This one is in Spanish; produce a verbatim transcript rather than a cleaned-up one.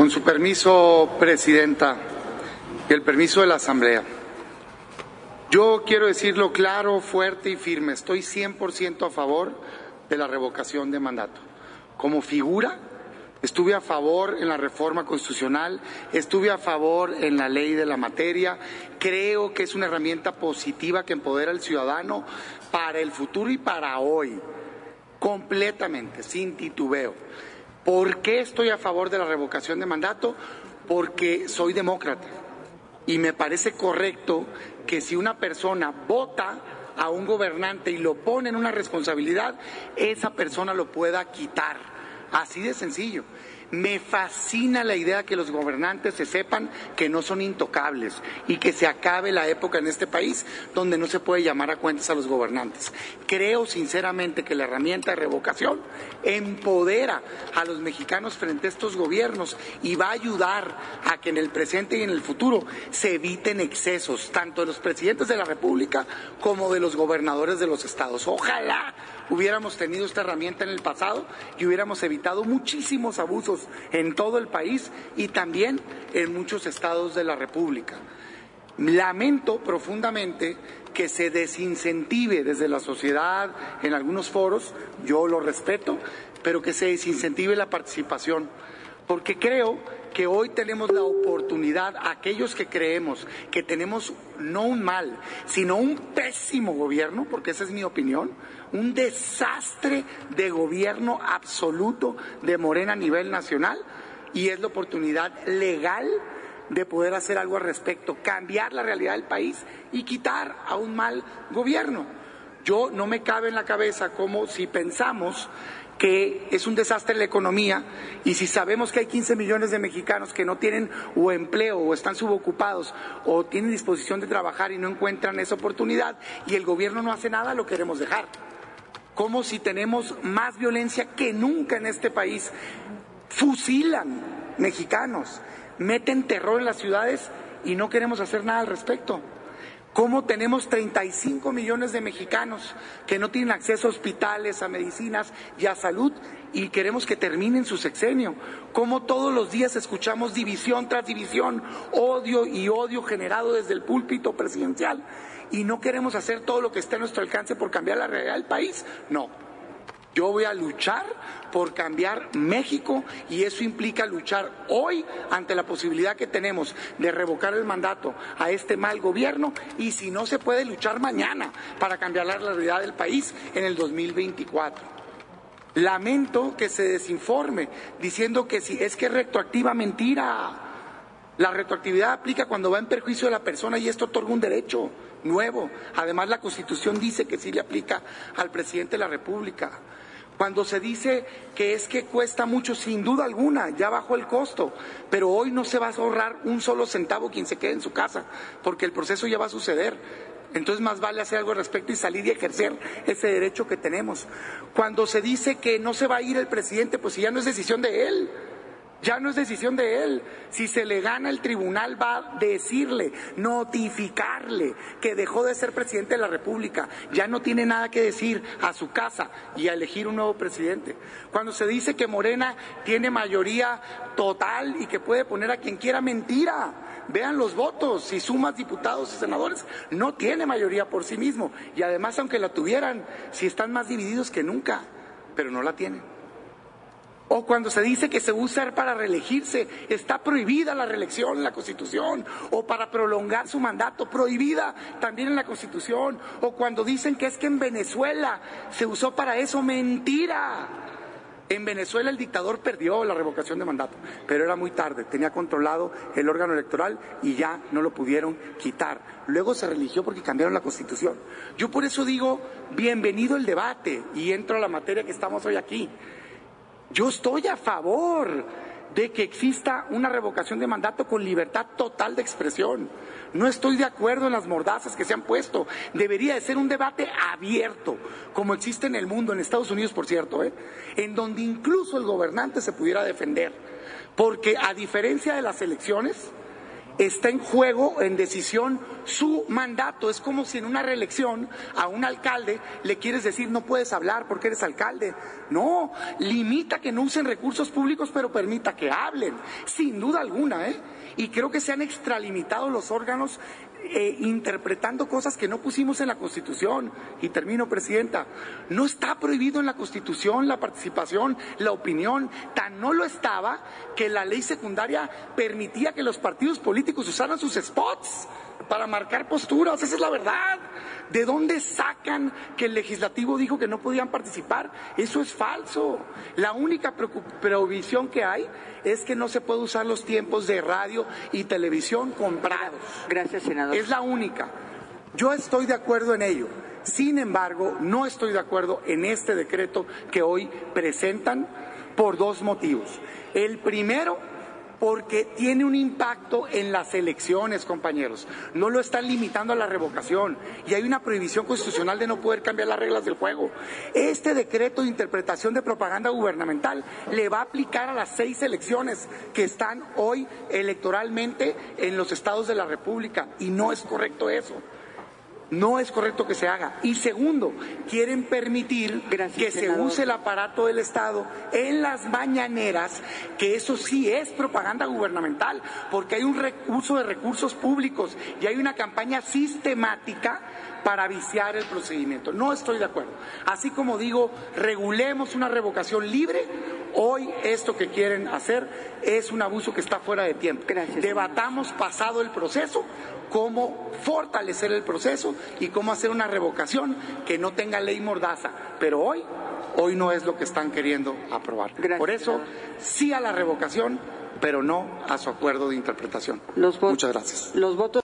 Con su permiso, Presidenta, y el permiso de la Asamblea, yo quiero decirlo claro, fuerte y firme. Estoy cien por ciento a favor de la revocación de mandato. Como figura, estuve a favor en la reforma constitucional, estuve a favor en la ley de la materia. Creo que es una herramienta positiva que empodera al ciudadano para el futuro y para hoy, completamente, sin titubeo. ¿Por qué estoy a favor de la revocación de mandato? Porque soy demócrata y me parece correcto que si una persona vota a un gobernante y lo pone en una responsabilidad, esa persona lo pueda quitar. Así de sencillo. Me fascina la idea que los gobernantes se sepan que no son intocables y que se acabe la época en este país donde no se puede llamar a cuentas a los gobernantes. Creo sinceramente que la herramienta de revocación empodera a los mexicanos frente a estos gobiernos y va a ayudar a que en el presente y en el futuro se eviten excesos, tanto de los presidentes de la República como de los gobernadores de los estados. Ojalá hubiéramos tenido esta herramienta en el pasado y hubiéramos evitado muchísimos abusos en todo el país y también en muchos estados de la República. Lamento profundamente que se desincentive desde la sociedad en algunos foros, yo lo respeto, pero que se desincentive la participación, porque creo que hoy tenemos la oportunidad, aquellos que creemos que tenemos no un mal, sino un pésimo gobierno, porque esa es mi opinión, un desastre de gobierno absoluto de Morena a nivel nacional, y es la oportunidad legal de poder hacer algo al respecto, cambiar la realidad del país y quitar a un mal gobierno. Yo no me cabe en la cabeza como si pensamos que es un desastre la economía y si sabemos que hay quince millones de mexicanos que no tienen o empleo o están subocupados o tienen disposición de trabajar y no encuentran esa oportunidad y el gobierno no hace nada, lo queremos dejar. Como si tenemos más violencia que nunca en este país. Fusilan mexicanos, meten terror en las ciudades y no queremos hacer nada al respecto. ¿Cómo tenemos treinta y cinco millones de mexicanos que no tienen acceso a hospitales, a medicinas y a salud y queremos que terminen su sexenio? ¿Cómo todos los días escuchamos división tras división, odio y odio generado desde el púlpito presidencial y no queremos hacer todo lo que esté a nuestro alcance por cambiar la realidad del país? No. Yo voy a luchar por cambiar México y eso implica luchar hoy ante la posibilidad que tenemos de revocar el mandato a este mal gobierno y si no se puede luchar mañana para cambiar la realidad del país en el dos mil veinticuatro. Lamento que se desinforme diciendo que si es que es retroactiva, mentira. La retroactividad aplica cuando va en perjuicio de la persona y esto otorga un derecho nuevo. Además, la Constitución dice que sí le aplica al presidente de la República. Cuando se dice que es que cuesta mucho, sin duda alguna, ya bajó el costo, pero hoy no se va a ahorrar un solo centavo quien se quede en su casa, porque el proceso ya va a suceder. Entonces más vale hacer algo al respecto y salir y ejercer ese derecho que tenemos. Cuando se dice que no se va a ir el presidente, pues si ya no es decisión de él. Ya no es decisión de él. Si se le gana, el tribunal va a decirle, notificarle que dejó de ser presidente de la República. Ya no tiene nada que decir, a su casa y a elegir un nuevo presidente. Cuando se dice que Morena tiene mayoría total y que puede poner a quien quiera, mentira. Vean los votos, si sumas diputados y senadores, no tiene mayoría por sí mismo. Y además, aunque la tuvieran, si están más divididos que nunca, pero no la tienen. O cuando se dice que se va a usar para reelegirse, está prohibida la reelección en la Constitución, o para prolongar su mandato, prohibida también en la Constitución, o cuando dicen que es que en Venezuela se usó para eso, mentira. En Venezuela el dictador perdió la revocación de mandato, pero era muy tarde, tenía controlado el órgano electoral y ya no lo pudieron quitar. Luego se religió porque cambiaron la Constitución. Yo por eso digo, bienvenido el debate, y entro a la materia que estamos hoy aquí. Yo estoy a favor de que exista una revocación de mandato con libertad total de expresión. No estoy de acuerdo en las mordazas que se han puesto. Debería de ser un debate abierto, como existe en el mundo, en Estados Unidos, por cierto, ¿eh? en donde incluso el gobernante se pudiera defender. Porque a diferencia de las elecciones, está en juego, en decisión, su mandato. Es como si en una reelección a un alcalde le quieres decir no puedes hablar porque eres alcalde. No, limita que no usen recursos públicos, pero permita que hablen, sin duda alguna, ¿eh? Y creo que se han extralimitado los órganos eh, interpretando cosas que no pusimos en la Constitución. Y termino, Presidenta, no está prohibido en la Constitución la participación, la opinión. Tan no lo estaba que la ley secundaria permitía que los partidos políticos usaran sus spots para marcar posturas. Esa es la verdad. ¿De dónde sacan que el legislativo dijo que no podían participar? Eso es falso. La única prohibición que hay es que no se puede usar los tiempos de radio y televisión comprados. Gracias, senador. Es la única. Yo estoy de acuerdo en ello. Sin embargo, no estoy de acuerdo en este decreto que hoy presentan por dos motivos. El primero, porque tiene un impacto en las elecciones, compañeros. No lo están limitando a la revocación y hay una prohibición constitucional de no poder cambiar las reglas del juego. Este decreto de interpretación de propaganda gubernamental le va a aplicar a las seis elecciones que están hoy electoralmente en los estados de la República y no es correcto eso. No es correcto que se haga. Y segundo, quieren permitir Gracias, que senador. se use el aparato del Estado en las mañaneras, que eso sí es propaganda gubernamental, porque hay un uso de recursos públicos y hay una campaña sistemática para viciar el procedimiento. No estoy de acuerdo. Así como digo, regulemos una revocación libre, hoy esto que quieren hacer es un abuso que está fuera de tiempo. Gracias, Debatamos pasado el proceso, cómo fortalecer el proceso y cómo hacer una revocación que no tenga ley mordaza. Pero hoy, hoy no es lo que están queriendo aprobar. Gracias, Por eso, senador. sí a la revocación, pero no a su acuerdo de interpretación. Los votos, Muchas gracias. Los votos